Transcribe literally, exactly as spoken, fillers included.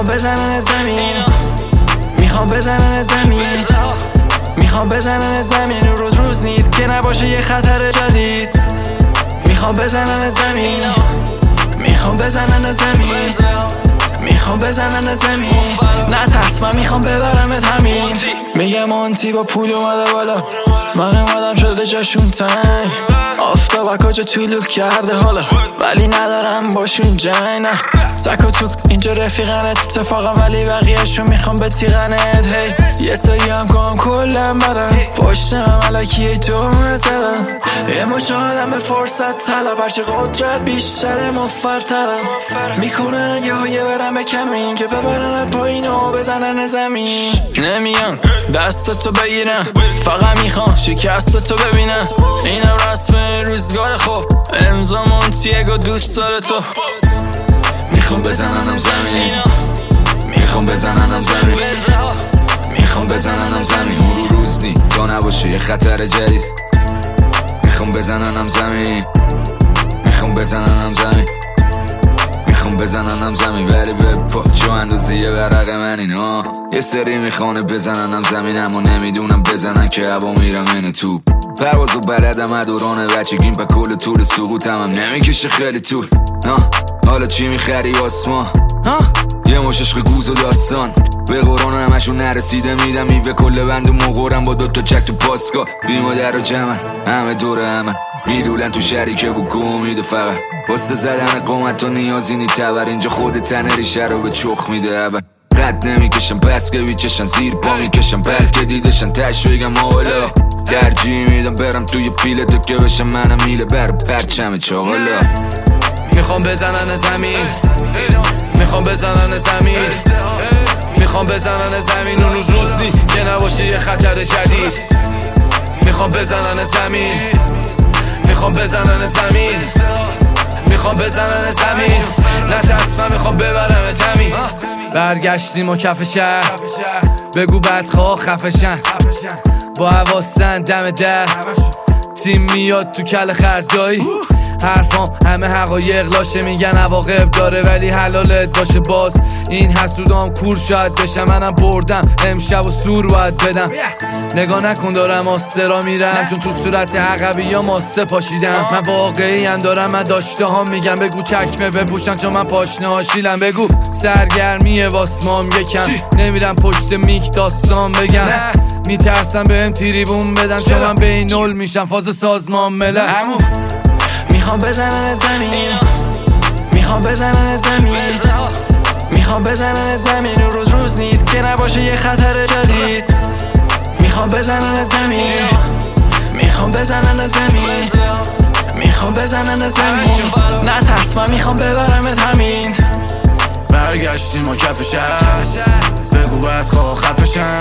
میخوام بزنن زمین، میخوام بزنن زمین، میخوام بزنن زمین. روز روز نیست که نباشه یه خطر جدید. میخوام بزنن زمین، میخوام بزنن زمین، میخوام بزنن زمین. نترس من میخوام ببرمت همین. میگم آنتی با پول اومده بالا، من اومدم شده جاشون تنگ. آفتاب کجا طولو کرده حالا، ولی ندارم باشون جنگ. نه سک و توک اینجا رفیقن اتفاقا، ولی بقیهشون میخوام بتیغنت. هی یه سری هم کام کلم بدن، پشتم علکی دومت دادن. یه مشاهدم به فرصت طلب، هرچه قدرت بیشتر مفرترم. میکنن یه هایه برم به کمین که ببرنت پایین و بزنن زمین. نمیان دستتو بگیرن، فقط میخوام شکستتو ببینن. اینم رسم روزگار خوب، امضا مونتیگو دوست داره تو. میخوام بزننم زمین، میخوام بزننم زمین، میخوام بزننم زمین. رو روز نی تا نباشه یه خطر جدید. میخوام بزننم زمین، میخوام بزننم زمین، میخوام بزننم زمین. ولی به پا جو اندازه یه ورق من اینا. یه سری میخوانه بزننم زمین، اما نمیدونم بزنن که هوا میرم این تو. پروازو بلدم ادوران بچگیم، با کل طول سقوطم هم نمیکشه خیلی طول. حالا چی میخری آسمان؟ یه مش عشق گوز و داستان، به قرآن همشون نرسیده میدم میوه کل بند و مقرم با دوتا چک تو پاسکا. بیما در و جمعن همه دور همه میدولن تو شریکه و گو میده. فقط واسه زدن قومت تو نیازی نی تبر، اینجا خود تنه ریشه رو به چخ میده. اول قد نمیکشم پس که بیچشن، زیر پا میکشم بلکه دیدشن تش بگم حالا. ترجیح میدم برم توی پیله تو که بشم منم میله بر پرچم چاقالا. میخوام بزنن زمین، میخوام بزنن زمین، میخوام بزنن زمین. اون روز روز نی که نباشه یه خطر جدید. میخوام بزنن زمین، میخوام بزنن زمین، میخوام بزنن زمین. نترس من میخوام ببرمت همین. برگشتیم و کف شهر، بگو بدخواه خفشن، با حواسن دم در تیم میاد تو کل خردایی. حرفام همه حقایق لاشه، میگن عواقب داره ولی حلالت باشه. باز این حسودام کور شاید بشم، منم بردم امشب و سور باید بدم. نگاه نکن دارم آسترا میرم، چون تو صورت عقبی یا ماسته پاشیدم. من واقعی هم دارم، من داشته هم میگم. بگو چکمه بپوشن چون من پاشنه هاشیلم. بگو سرگرمیه واسمام یکم، نمیرم پشت میک داستان بگم. میترسم بهم تریبون بدن چون من بین نول میشم فاز سازمان ملل. میخوام بزنن زمین، میخوام بزنن زمین، میخوام بزنن زمین. روز روز نیست که نباشه یه خطر جدید. میخوام بزنن زمین، میخوام بزنن زمین، میخوام بزنن زمین. نترس من میخوام ببرمت همین. برگشتیم و کف شهر، بگو بدخواه خفشن،